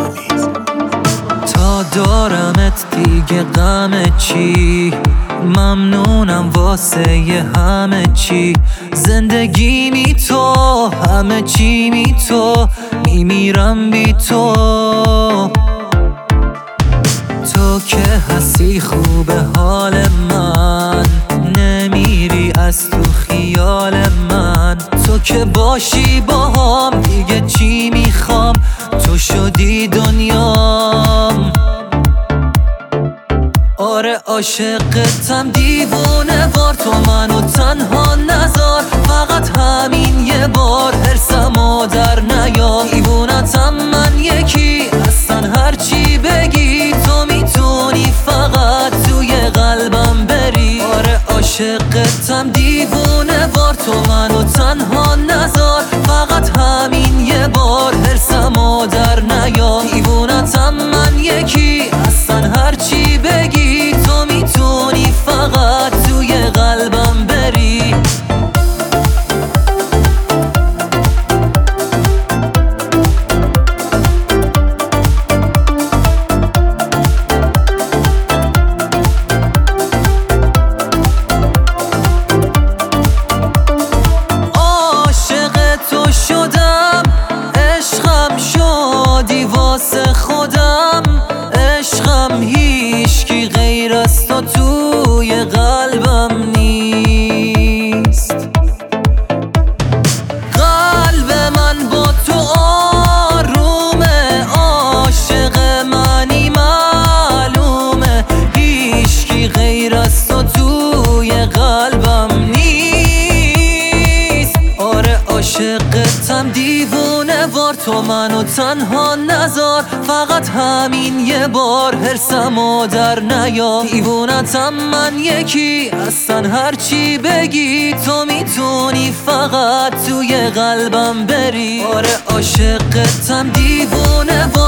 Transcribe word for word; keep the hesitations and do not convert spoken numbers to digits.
تا دارمت دیگه غم چی، ممنونم واسه همه چی. زندگی می تو، همه چی می تو، میمیرم بی تو. تو که هستی خوبه حال من، نمیری از تو خیال من. تو که باشی باهام دیگه چی میخوام، تو شدی دنیام. آره عاشقتم دیوونه وار، تو منو تنها نذار. فقط همین یه بار حرصمو در نیار. دیوونتم من یکی، اصلا هرچی بگی تو میتونی فقط توی قلبم بری. آره عاشقتم دیوونه وار، تو منو تنها نذار. فقط همین یه بار حرصمو در نیار. دیوونتم من یکی، اصلا هرچی بگی تو میتونی فقط توی قلبم بری. عاشق تو شدم، عشقم شدی واسه خودم. عشقم هیچکی غیر از تو توی قلبم نیست. قلب من با تو آرومه، عاشق منی معلومه. هیچکی غیر از تو توی قلبم نیست. آره عاشقتم دیوونه وار، تو منو تنها نذار. فقط همین یه بار حرصمو در نیار. دیوونتم من یکی، اصلا هرچی بگی تو میتونی فقط توی قلبم بری. آره عاشقتم دیوونه وار.